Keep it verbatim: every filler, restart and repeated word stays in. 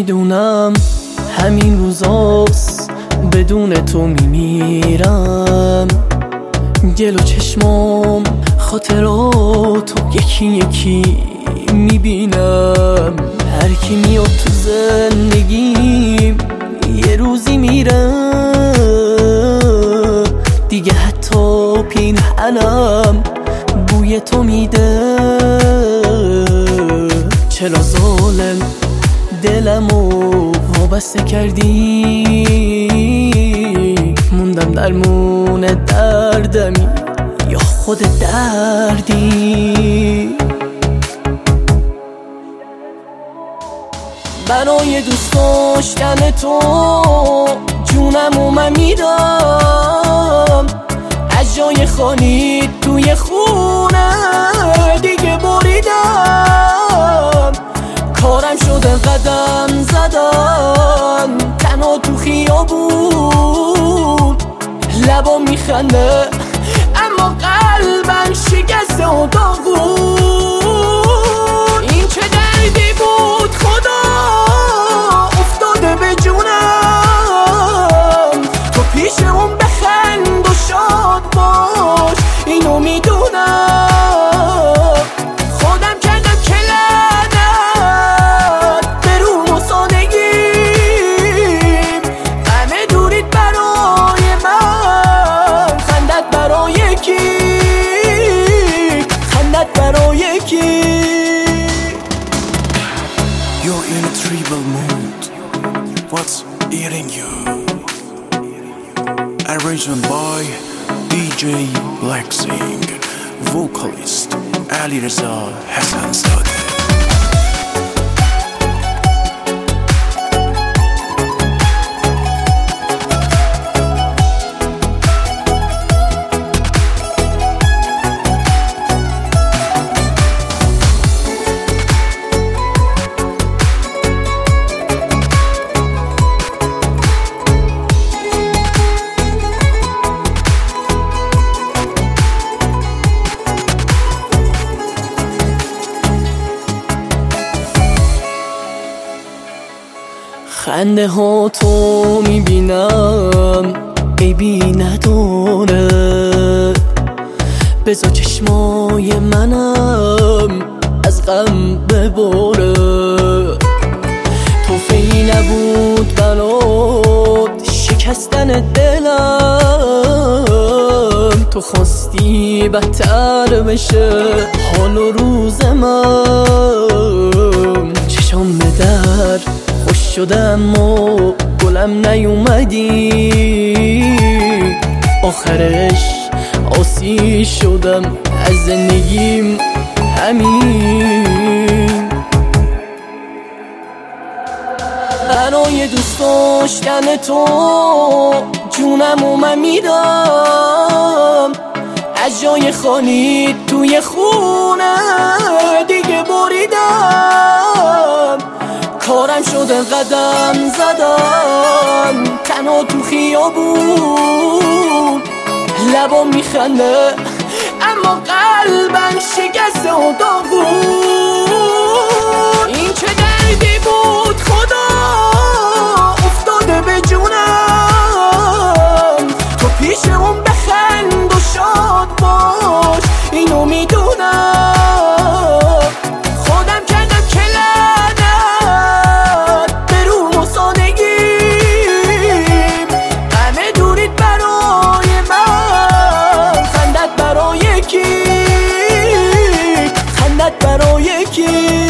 میدونم همین روزاست بدون تو میمیرم. گل و چشمام خاطراتو یکی یکی میبینم. هر کی میاد تو زندگیم یه روزی میره دیگه، حتی پیرهنم بوی تو میده. چرا ظالم دلمو وابسته کردی؟ موندم درمون دردمی یا خود دردی؟ برای دوست داشتن تو جونمو من میدم. از جای خالی توی خونه دیگه بریدم. کارم شده قدم زدن تنها تو خیابون. لبا میخنده اما قلبم شکسته و داغون. این چه دردی بود خدا افتاده به جونم. تو پیش اون بخند و شاد باش اینو میدونم. خودم کردم که لعنت به روم و سادگیم. همه دورید برای من، خندت برای کی؟ خندت برای کی؟ You're in a tribal mood. What's eating you? Arrangement by D J Blacksing. Vocalist Ali Reza Hassanzadeh. خنده ها تو میبینم عیبی نداره. بذار چشمای منم از غم بباره. توفیقی نبود برات شکستن دلم. تو خواستی بدتر بشه حال و روز من. چشام به در خوش شدم و گلم نیومدی. آخرش آسی شدم از زندگیم همین. برای دوست داشتن تو جونمو من میدم. از جای خالی توی خونه دیگه بریدم. کارم شده قدم زدن تنها تو خیابون. لبا میخنده اما قلبم شکسته و داغون. این چه دردی بود خدا افتاده به جونم. تو پیش اون بخند و شاد باش اینو میدونم. خودم کردم که لعنت به روم و سادگیم. همه دورید برای من، خندت برای کی؟ خندت برای کی؟